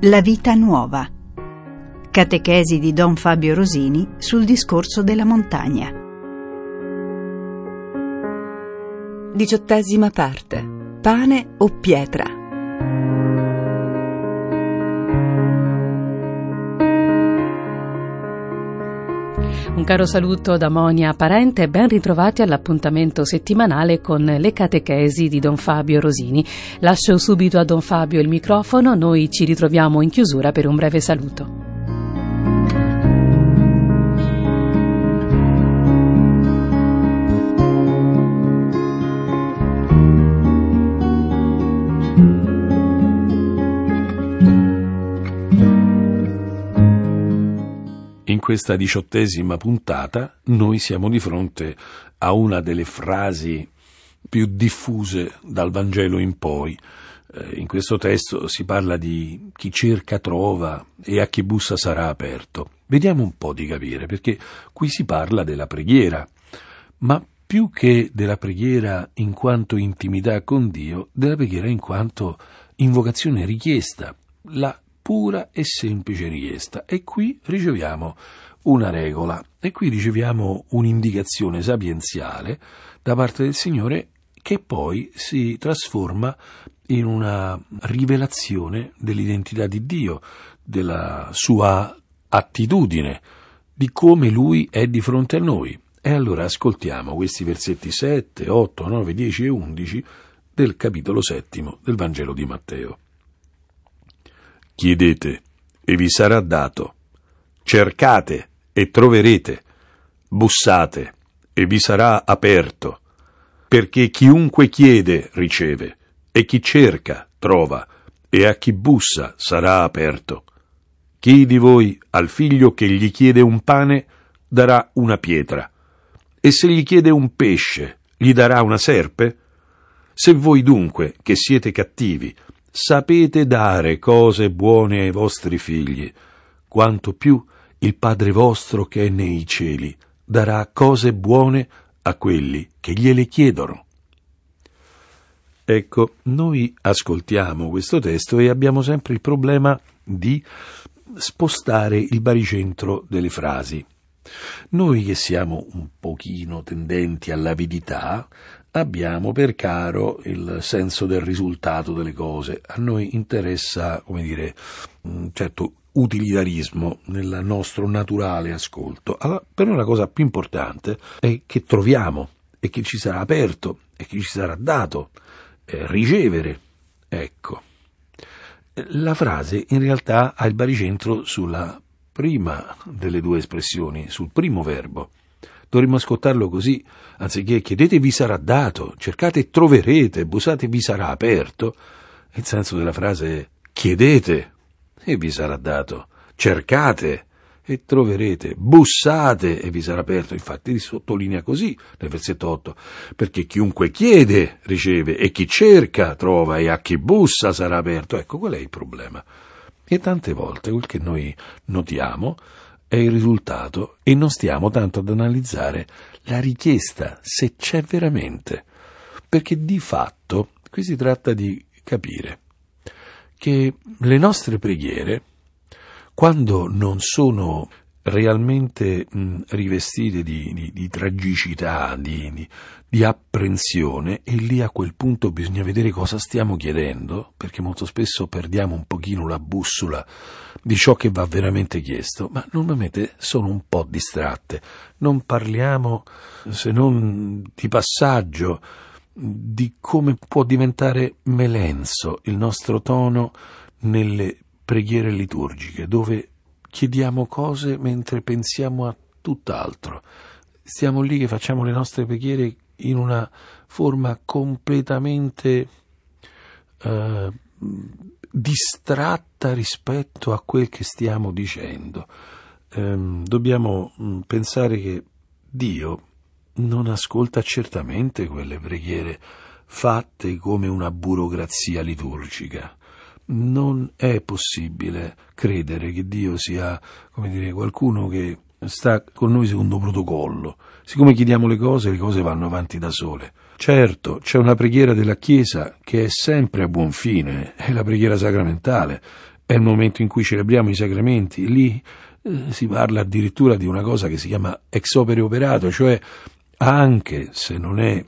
La vita nuova. Catechesi di Don Fabio Rosini sul discorso della montagna. 18ª parte. Pane o pietra? Un caro saluto da Monia Parente e ben ritrovati all'appuntamento settimanale con le catechesi di Don Fabio Rosini. Lascio subito a Don Fabio il microfono, noi ci ritroviamo in chiusura per un breve saluto. In questa 18ª puntata noi siamo di fronte a una delle frasi più diffuse dal Vangelo in poi. In questo testo si parla di chi cerca trova e a chi bussa sarà aperto. Vediamo un po' di capire, perché qui si parla della preghiera, ma più che della preghiera in quanto intimità con Dio, della preghiera in quanto invocazione richiesta, la pura e semplice richiesta. E qui riceviamo una regola, e qui riceviamo un'indicazione sapienziale da parte del Signore che poi si trasforma in una rivelazione dell'identità di Dio, della sua attitudine, di come Lui è di fronte a noi. E allora ascoltiamo questi versetti 7, 8, 9, 10 e 11 del capitolo 7 del Vangelo di Matteo. Chiedete e vi sarà dato, cercate e troverete, bussate e vi sarà aperto, perché chiunque chiede riceve, e chi cerca trova, e a chi bussa sarà aperto. Chi di voi al figlio che gli chiede un pane darà una pietra, e se gli chiede un pesce gli darà una serpe? Se voi dunque, che siete cattivi, sapete dare cose buone ai vostri figli, quanto più il Padre vostro che è nei cieli darà cose buone a quelli che gliele chiedono. Ecco, noi ascoltiamo questo testo e abbiamo sempre il problema di spostare il baricentro delle frasi. Noi che siamo un pochino tendenti all'avidità abbiamo per caro il senso del risultato delle cose. A noi interessa, un certo utilitarismo nel nostro naturale ascolto. Allora, però la cosa più importante è che troviamo e che ci sarà aperto e che ci sarà dato, ricevere. Ecco, la frase in realtà ha il baricentro sulla prima delle due espressioni, sul primo verbo. Dovremmo ascoltarlo così, anziché chiedete vi sarà dato, cercate e troverete, bussate e vi sarà aperto. Il senso della frase è chiedete e vi sarà dato, cercate e troverete, bussate e vi sarà aperto. Infatti sottolinea così nel versetto 8, perché chiunque chiede riceve e chi cerca trova e a chi bussa sarà aperto. Ecco, qual è il problema? E tante volte quel che noi notiamo è il risultato e non stiamo tanto ad analizzare la richiesta, se c'è veramente. Perché di fatto qui si tratta di capire che le nostre preghiere, quando non sono realmente rivestite di tragicità, di apprensione, e lì a quel punto bisogna vedere cosa stiamo chiedendo, perché molto spesso perdiamo un pochino la bussola di ciò che va veramente chiesto, ma normalmente sono un po' distratte. Non parliamo, se non di passaggio, di come può diventare melenso il nostro tono nelle preghiere liturgiche, dove chiediamo cose mentre pensiamo a tutt'altro. Stiamo lì che facciamo le nostre preghiere in una forma completamente distratta rispetto a quel che stiamo dicendo. Dobbiamo pensare che Dio non ascolta certamente quelle preghiere fatte come una burocrazia liturgica. Non è possibile credere che Dio sia, qualcuno che sta con noi secondo protocollo. Siccome chiediamo le cose vanno avanti da sole. Certo, c'è una preghiera della Chiesa che è sempre a buon fine, è la preghiera sacramentale, è il momento in cui celebriamo i sacramenti, lì si parla addirittura di una cosa che si chiama ex opere operato, cioè anche se non è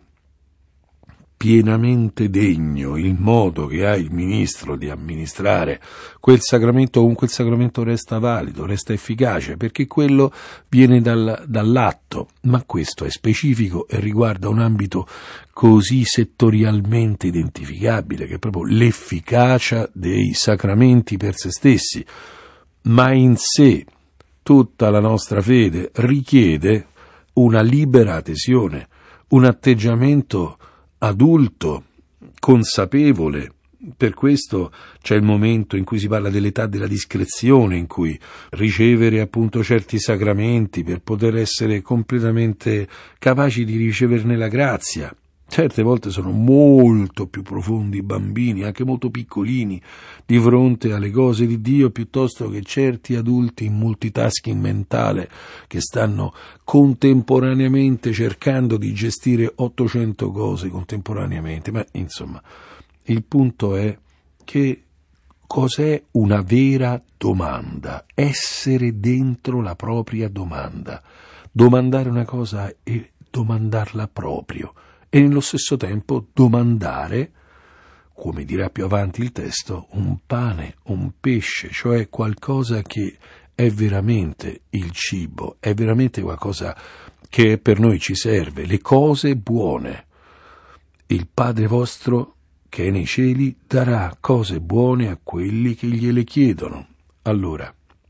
pienamente degno il modo che ha il ministro di amministrare quel sacramento, comunque il sacramento resta valido, resta efficace, perché quello viene dall'atto, ma questo è specifico e riguarda un ambito così settorialmente identificabile che è proprio l'efficacia dei sacramenti per se stessi, ma in sé tutta la nostra fede richiede una libera adesione, un atteggiamento adulto, consapevole. Per questo c'è il momento in cui si parla dell'età della discrezione, in cui ricevere appunto certi sacramenti per poter essere completamente capaci di riceverne la grazia. Certe volte sono molto più profondi i bambini, anche molto piccolini, di fronte alle cose di Dio, piuttosto che certi adulti in multitasking mentale che stanno contemporaneamente cercando di gestire 800 cose contemporaneamente. Ma insomma, il punto è che cos'è una vera domanda? Essere dentro la propria domanda. Domandare una cosa e domandarla proprio. E nello stesso tempo domandare, come dirà più avanti il testo, un pane, un pesce, cioè qualcosa che è veramente il cibo, è veramente qualcosa che per noi ci serve, le cose buone. Il Padre vostro che è nei cieli darà cose buone a quelli che gliele chiedono. Allora,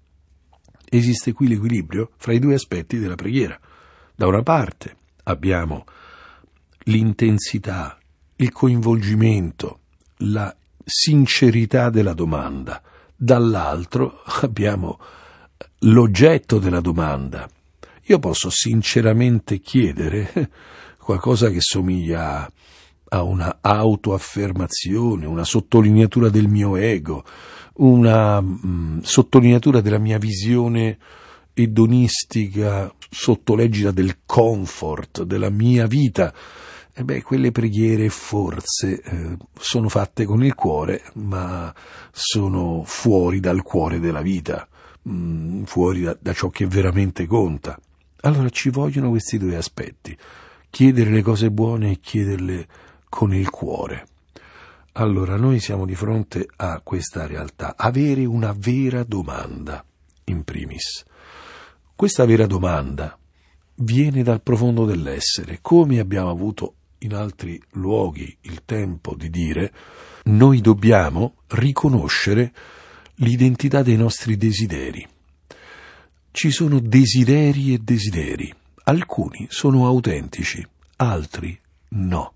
esiste qui l'equilibrio fra i due aspetti della preghiera. Da una parte abbiamo l'intensità, il coinvolgimento, la sincerità della domanda. Dall'altro abbiamo l'oggetto della domanda. Io posso sinceramente chiedere qualcosa che somiglia a una autoaffermazione, una sottolineatura del mio ego, una sottolineatura della mia visione edonistica sotto l'egida del comfort della mia vita. Quelle preghiere forse sono fatte con il cuore, ma sono fuori dal cuore della vita, fuori da ciò che veramente conta. Allora ci vogliono questi due aspetti, chiedere le cose buone e chiederle con il cuore. Allora noi siamo di fronte a questa realtà, avere una vera domanda, in primis. Questa vera domanda viene dal profondo dell'essere, come abbiamo avuto in altri luoghi il tempo di dire. Noi dobbiamo riconoscere l'identità dei nostri desideri. Ci sono desideri e desideri, alcuni sono autentici, altri no.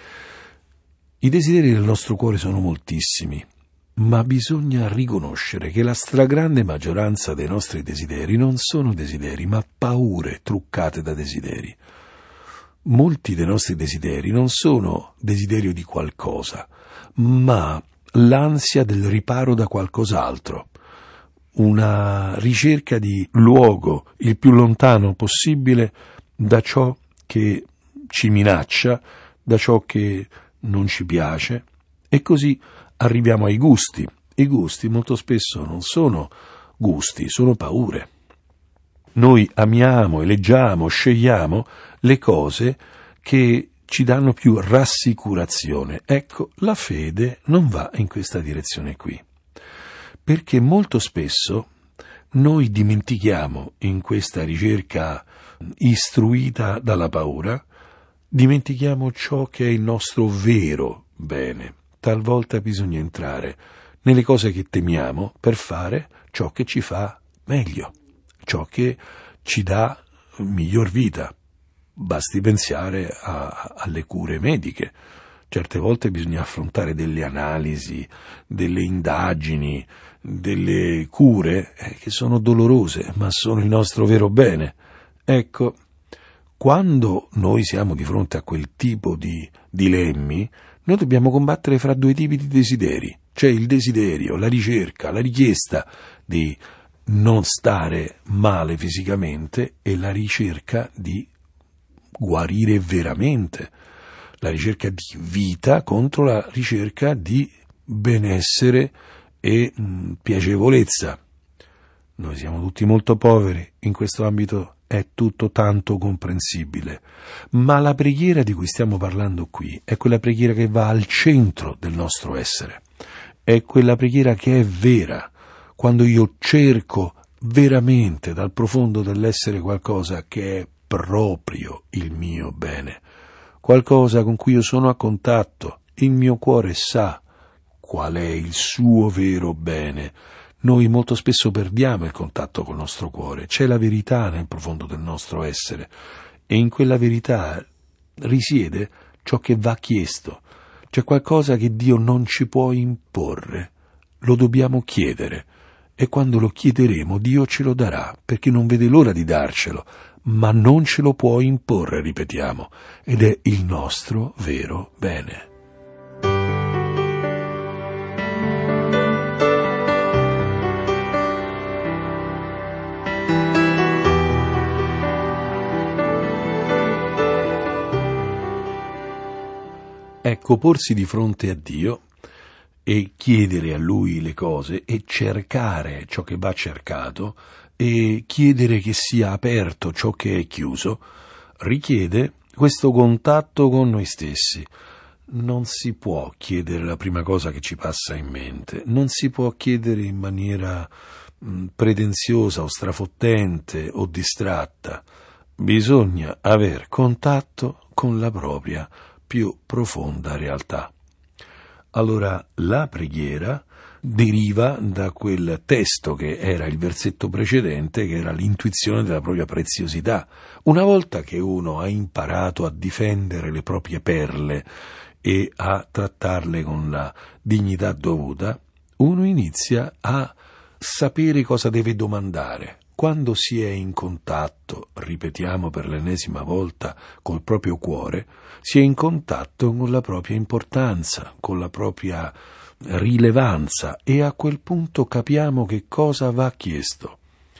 I desideri del nostro cuore sono moltissimi, ma bisogna riconoscere che la stragrande maggioranza dei nostri desideri non sono desideri, ma paure truccate da desideri. Molti dei nostri desideri non sono desiderio di qualcosa, ma l'ansia del riparo da qualcos'altro, una ricerca di luogo il più lontano possibile da ciò che ci minaccia, da ciò che non ci piace, e così arriviamo ai gusti. I gusti molto spesso non sono gusti, sono paure. Noi amiamo, eleggiamo, scegliamo le cose che ci danno più rassicurazione. Ecco, la fede non va in questa direzione qui, perché molto spesso noi dimentichiamo, in questa ricerca istruita dalla paura, dimentichiamo ciò che è il nostro vero bene. Talvolta bisogna entrare nelle cose che temiamo per fare ciò che ci fa meglio, ciò che ci dà miglior vita. Basti pensare alle cure mediche. Certe volte bisogna affrontare delle analisi, delle indagini, delle cure che sono dolorose, ma sono il nostro vero bene. Ecco, quando noi siamo di fronte a quel tipo di dilemmi, noi dobbiamo combattere fra due tipi di desideri. C'è il desiderio, la ricerca, la richiesta di non stare male fisicamente e la ricerca di guarire veramente, la ricerca di vita contro la ricerca di benessere e piacevolezza. Noi siamo tutti molto poveri, in questo ambito è tutto tanto comprensibile, ma la preghiera di cui stiamo parlando qui è quella preghiera che va al centro del nostro essere, è quella preghiera che è vera, quando io cerco veramente dal profondo dell'essere qualcosa che è proprio il mio bene, qualcosa con cui io sono a contatto, il mio cuore sa qual è il suo vero bene. Noi molto spesso perdiamo il contatto col nostro cuore, c'è la verità nel profondo del nostro essere e in quella verità risiede ciò che va chiesto. C'è qualcosa che Dio non ci può imporre, lo dobbiamo chiedere e quando lo chiederemo Dio ce lo darà perché non vede l'ora di darcelo, ma non ce lo può imporre, ripetiamo, ed è il nostro vero bene. Ecco, porsi di fronte a Dio e chiedere a Lui le cose e cercare ciò che va cercato e chiedere che sia aperto ciò che è chiuso, richiede questo contatto con noi stessi. Non si può chiedere la prima cosa che ci passa in mente, non si può chiedere in maniera pretenziosa o strafottente o distratta. Bisogna aver contatto con la propria più profonda realtà. Allora la preghiera deriva da quel testo che era il versetto precedente, che era l'intuizione della propria preziosità. Una volta che uno ha imparato a difendere le proprie perle e a trattarle con la dignità dovuta, uno inizia a sapere cosa deve domandare. Quando si è in contatto, ripetiamo per l'ennesima volta, col proprio cuore, si è in contatto con la propria importanza, con la propria rilevanza e a quel punto capiamo che cosa va chiesto.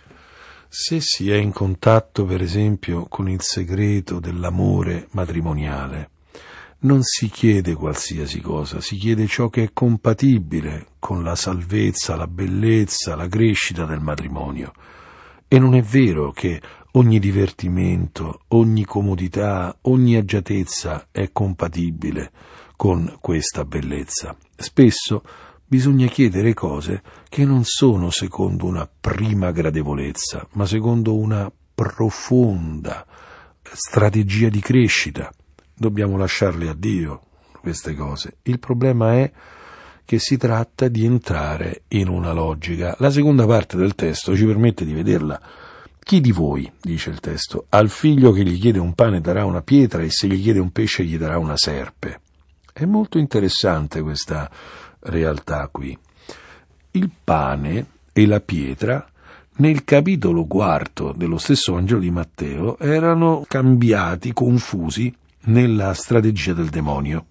Se si è in contatto, per esempio, con il segreto dell'amore matrimoniale, non si chiede qualsiasi cosa, si chiede ciò che è compatibile con la salvezza, la bellezza, la crescita del matrimonio. E non è vero che ogni divertimento, ogni comodità, ogni agiatezza è compatibile con questa bellezza. Spesso bisogna chiedere cose che non sono secondo una prima gradevolezza, ma secondo una profonda strategia di crescita. Dobbiamo lasciarle a Dio queste cose. Il problema è che si tratta di entrare in una logica. La seconda parte del testo ci permette di vederla. Chi di voi, dice il testo, al figlio che gli chiede un pane darà una pietra e se gli chiede un pesce gli darà una serpe? È molto interessante questa realtà qui. Il pane e la pietra nel capitolo 4 dello stesso Vangelo di Matteo erano cambiati, confusi nella strategia del demonio.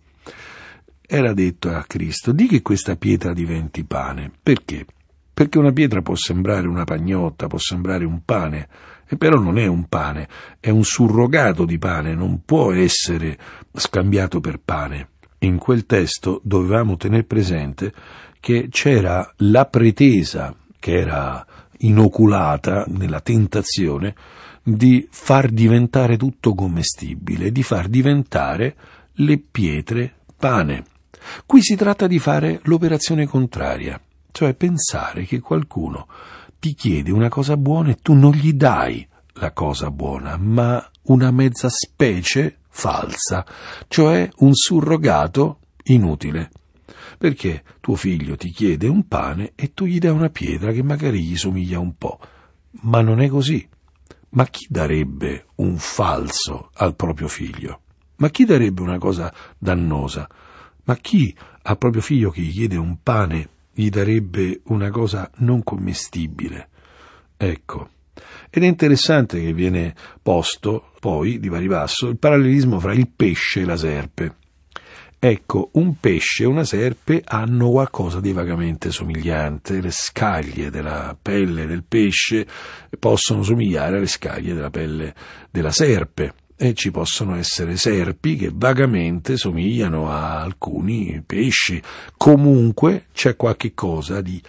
Era detto a Cristo: di che questa pietra diventi pane. Perché? Perché una pietra può sembrare una pagnotta, può sembrare un pane, e però non è un pane, è un surrogato di pane, non può essere scambiato per pane. In quel testo dovevamo tenere presente che c'era la pretesa che era inoculata nella tentazione di far diventare tutto commestibile, di far diventare le pietre pane. Qui si tratta di fare l'operazione contraria, cioè pensare che qualcuno ti chiede una cosa buona e tu non gli dai la cosa buona, ma una mezza specie falsa, cioè un surrogato inutile. Perché tuo figlio ti chiede un pane e tu gli dai una pietra che magari gli somiglia un po', ma non è così. Ma chi darebbe un falso al proprio figlio? Ma chi darebbe una cosa dannosa? Ma chi al proprio figlio che gli chiede un pane gli darebbe una cosa non commestibile? Ecco. Ed è interessante che viene posto poi di pari passo il parallelismo fra il pesce e la serpe. Ecco, un pesce e una serpe hanno qualcosa di vagamente somigliante. Le scaglie della pelle del pesce possono somigliare alle scaglie della pelle della serpe. e ci possono essere serpi che vagamente somigliano a alcuni pesci. Comunque c'è qualche cosa di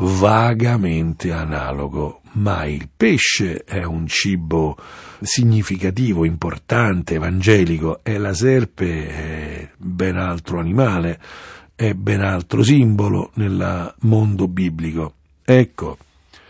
vagamente analogo, ma il pesce è un cibo significativo, importante, evangelico, e la serpe è ben altro animale, è ben altro simbolo nel mondo biblico. Ecco,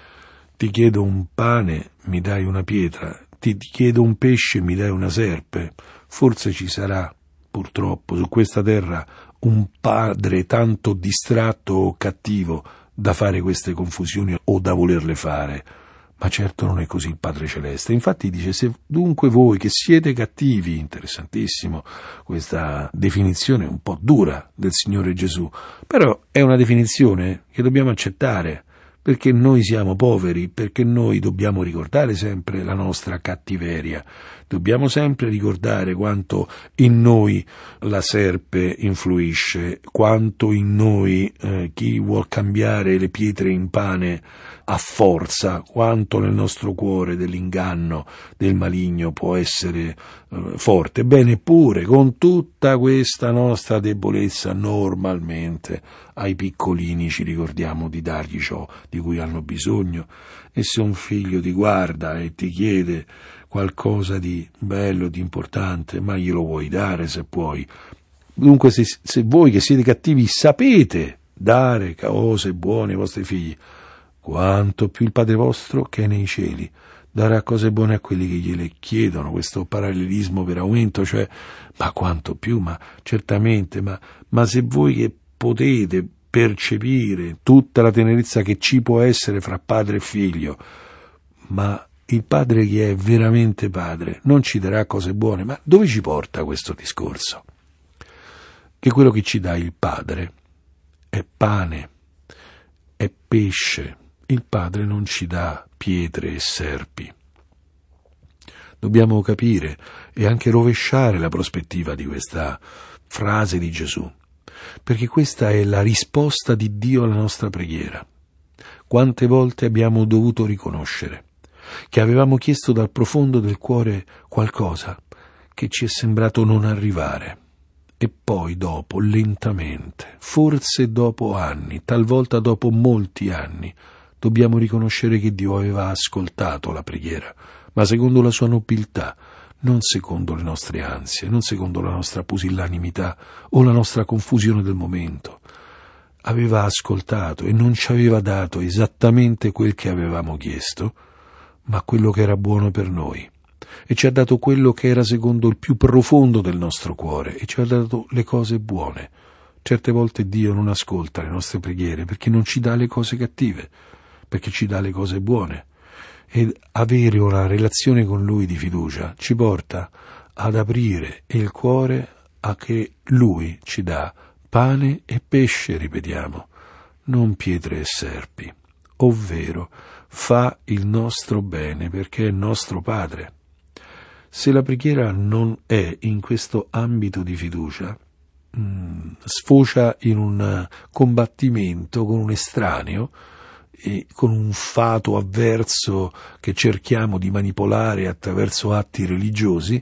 ti chiedo un pane, mi dai una pietra, ti chiedo un pesce, mi dai una serpe. Forse ci sarà, purtroppo, su questa terra un padre tanto distratto o cattivo da fare queste confusioni o da volerle fare, ma certo non è così il Padre Celeste. Infatti dice: se dunque voi che siete cattivi, interessantissimo questa definizione un po' dura del Signore Gesù, però è una definizione che dobbiamo accettare, perché noi siamo poveri, perché noi dobbiamo ricordare sempre la nostra cattiveria, dobbiamo sempre ricordare quanto in noi la serpe influisce, quanto in noi chi vuol cambiare le pietre in pane ha forza, quanto nel nostro cuore dell'inganno, del maligno può essere forte. Bene, pure con tutta questa nostra debolezza, normalmente ai piccolini ci ricordiamo di dargli ciò di cui hanno bisogno, e se un figlio ti guarda e ti chiede qualcosa di bello, di importante, ma glielo vuoi dare se puoi. Dunque se voi che siete cattivi sapete dare cose buone ai vostri figli, quanto più il Padre vostro che è nei cieli darà cose buone a quelli che gliele chiedono. Questo parallelismo per aumento, cioè, ma quanto più, ma certamente, ma se voi che potete percepire tutta la tenerezza che ci può essere fra padre e figlio, ma il Padre che è veramente Padre non ci darà cose buone. Ma dove ci porta questo discorso? Che quello che ci dà il Padre è pane, è pesce. Il Padre non ci dà pietre e serpi. Dobbiamo capire e anche rovesciare la prospettiva di questa frase di Gesù, perché questa è la risposta di Dio alla nostra preghiera. Quante volte abbiamo dovuto riconoscere che avevamo chiesto dal profondo del cuore qualcosa che ci è sembrato non arrivare, e poi dopo, lentamente, forse dopo anni, talvolta dopo molti anni, dobbiamo riconoscere che Dio aveva ascoltato la preghiera, ma secondo la sua nobiltà, non secondo le nostre ansie, non secondo la nostra pusillanimità o la nostra confusione del momento. Aveva ascoltato e non ci aveva dato esattamente quel che avevamo chiesto, ma quello che era buono per noi, e ci ha dato quello che era secondo il più profondo del nostro cuore, e ci ha dato le cose buone. Certe volte Dio non ascolta le nostre preghiere perché non ci dà le cose cattive, perché ci dà le cose buone, ed avere una relazione con Lui di fiducia ci porta ad aprire il cuore a che Lui ci dà pane e pesce, ripetiamo, non pietre e serpi, ovvero fa il nostro bene perché è nostro Padre. Se la preghiera non è in questo ambito di fiducia, sfocia in un combattimento con un estraneo e con un fato avverso che cerchiamo di manipolare attraverso atti religiosi,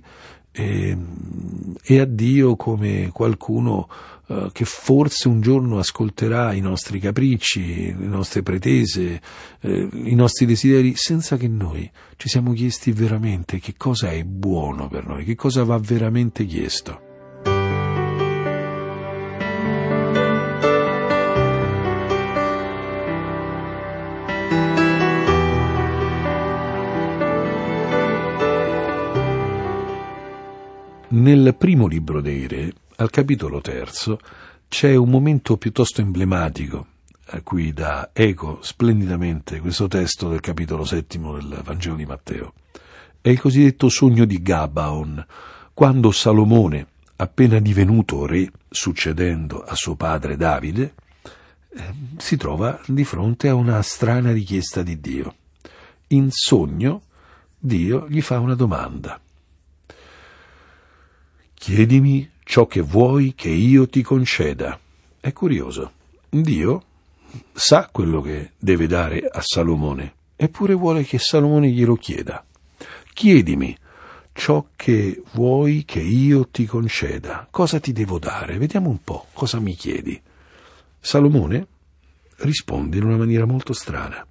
e a Dio come qualcuno che forse un giorno ascolterà i nostri capricci, le nostre pretese, i nostri desideri, senza che noi ci siamo chiesti veramente che cosa è buono per noi, che cosa va veramente chiesto. Nel primo libro dei Re, al capitolo 3, c'è un momento piuttosto emblematico a cui dà eco splendidamente questo testo del capitolo 7 del Vangelo di Matteo. È il cosiddetto sogno di Gabaon, quando Salomone, appena divenuto re, succedendo a suo padre Davide, si trova di fronte a una strana richiesta di Dio. In sogno Dio gli fa una domanda: chiedimi ciò che vuoi che io ti conceda. È curioso, Dio sa quello che deve dare a Salomone, eppure vuole che Salomone glielo chieda. Chiedimi ciò che vuoi che io ti conceda. Cosa ti devo dare? Vediamo un po', cosa mi chiedi? Salomone risponde in una maniera molto strana.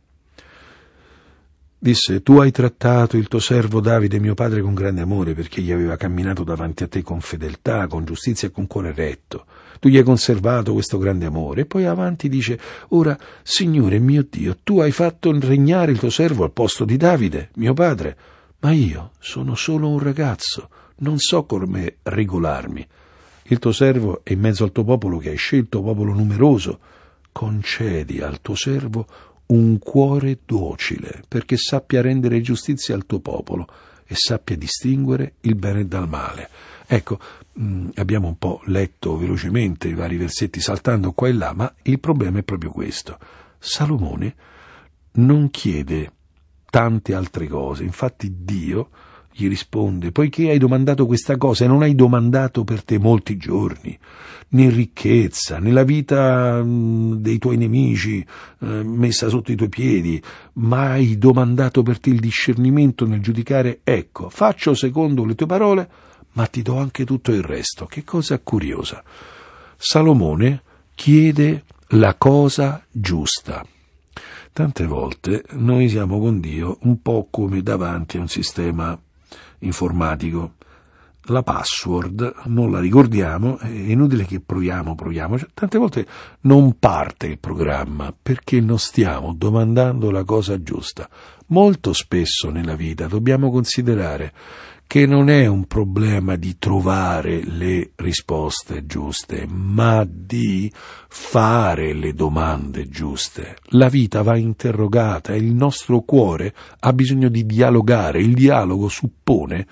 Disse: tu hai trattato il tuo servo Davide, mio padre, con grande amore, perché gli aveva camminato davanti a te con fedeltà, con giustizia e con cuore retto. Tu gli hai conservato questo grande amore. E poi avanti dice: ora, Signore mio Dio, tu hai fatto regnare il tuo servo al posto di Davide, mio padre, ma io sono solo un ragazzo, non so come regolarmi. Il tuo servo è in mezzo al tuo popolo che hai scelto, popolo numeroso. Concedi al tuo servo un cuore docile, perché sappia rendere giustizia al tuo popolo e sappia distinguere il bene dal male. Ecco, abbiamo un po' letto velocemente i vari versetti saltando qua e là, ma il problema è proprio questo. Salomone non chiede tante altre cose, infatti Dio gli risponde: poiché hai domandato questa cosa e non hai domandato per te molti giorni, né ricchezza, né la vita dei tuoi nemici messa sotto i tuoi piedi, ma hai domandato per te il discernimento nel giudicare, ecco, faccio secondo le tue parole, ma ti do anche tutto il resto. Che cosa curiosa. Salomone chiede la cosa giusta. Tante volte noi siamo con Dio un po' come davanti a un sistema informatico. La password non la ricordiamo, è inutile che proviamo. Cioè, tante volte non parte il programma perché non stiamo domandando la cosa giusta. Molto spesso nella vita dobbiamo considerare che non è un problema di trovare le risposte giuste, ma di fare le domande giuste. La vita va interrogata e il nostro cuore ha bisogno di dialogare. Il dialogo suppone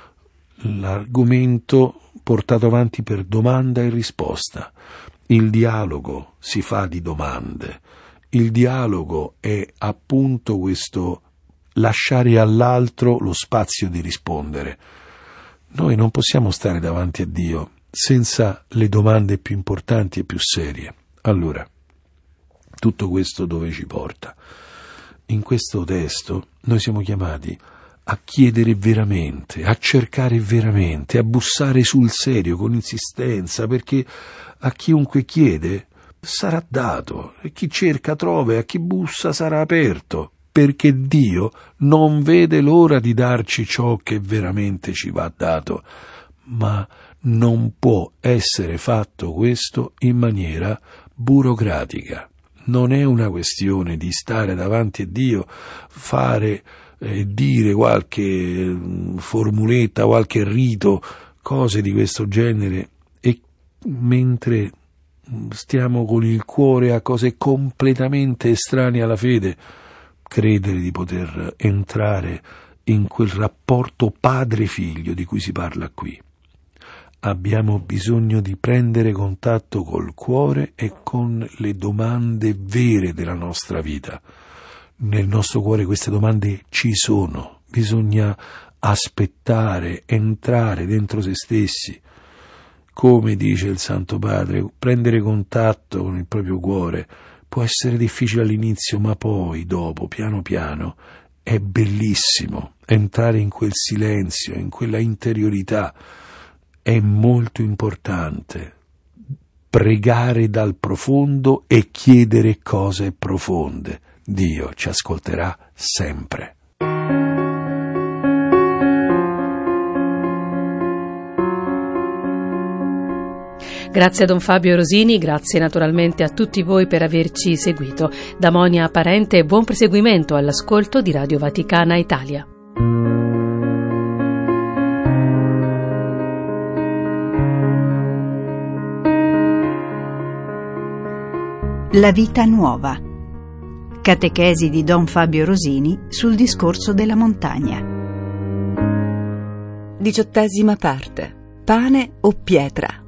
l'argomento portato avanti per domanda e risposta. Il dialogo si fa di domande. Il dialogo è appunto questo lasciare all'altro lo spazio di rispondere. Noi non possiamo stare davanti a Dio senza le domande più importanti e più serie. Allora, tutto questo dove ci porta? In questo testo noi siamo chiamati a chiedere veramente, a cercare veramente, a bussare sul serio, con insistenza, perché a chiunque chiede sarà dato, e chi cerca trova, e a chi bussa sarà aperto, perché Dio non vede l'ora di darci ciò che veramente ci va dato, ma non può essere fatto questo in maniera burocratica. Non è una questione di stare davanti a Dio, fare dire qualche formuletta, qualche rito, cose di questo genere, e mentre stiamo con il cuore a cose completamente estranee alla fede, credere di poter entrare in quel rapporto padre-figlio di cui si parla qui. Abbiamo bisogno di prendere contatto col cuore e con le domande vere della nostra vita. Nel nostro cuore queste domande ci sono, bisogna aspettare, entrare dentro se stessi. Come dice il Santo Padre, prendere contatto con il proprio cuore può essere difficile all'inizio, ma poi, dopo, piano piano, è bellissimo entrare in quel silenzio, in quella interiorità. È molto importante pregare dal profondo e chiedere cose profonde. Dio ci ascolterà sempre. Grazie a Don Fabio Rosini, grazie naturalmente a tutti voi per averci seguito. Da Monia Parente, buon proseguimento all'ascolto di Radio Vaticana Italia. La vita nuova. Catechesi di Don Fabio Rosini sul discorso della montagna. 18ª parte. Pane o pietra?